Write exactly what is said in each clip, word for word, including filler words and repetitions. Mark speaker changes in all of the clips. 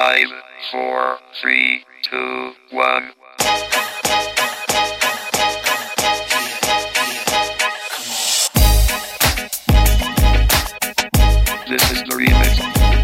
Speaker 1: Five, four, three, two, one. This is the remix.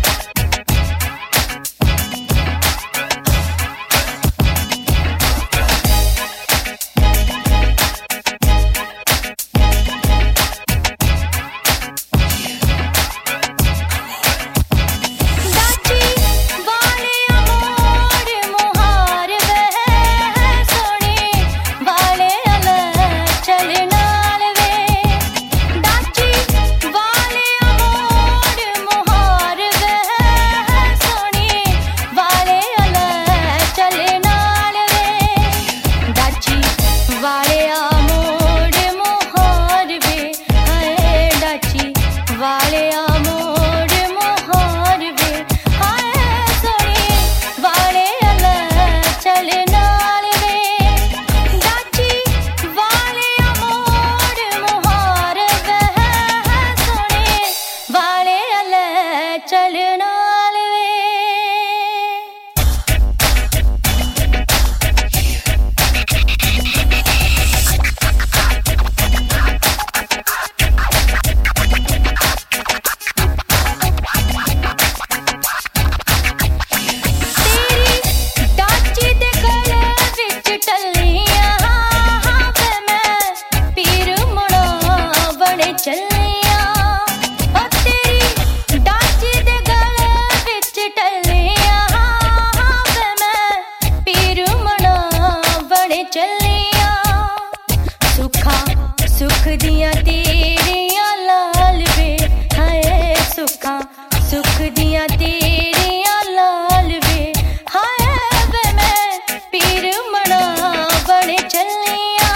Speaker 2: सुख दिया तेरिया लाल वे हाय सुखा सुख दिया तेरिया लाल वे हाय वे मैं पीर मना बड़े चलिया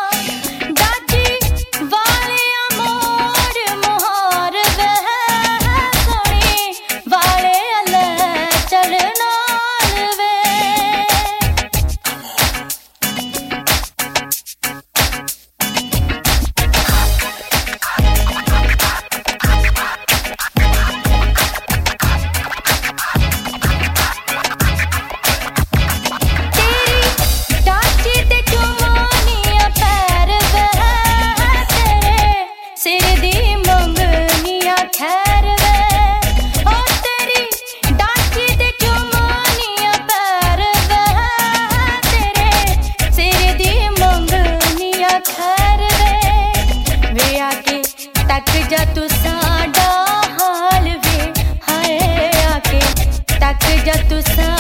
Speaker 2: दादी वाले मोर मुहार वह सोनी वाले अल्लाह चलना वे तक जा तू साडा हाल वे हाय आके तक जा तू सा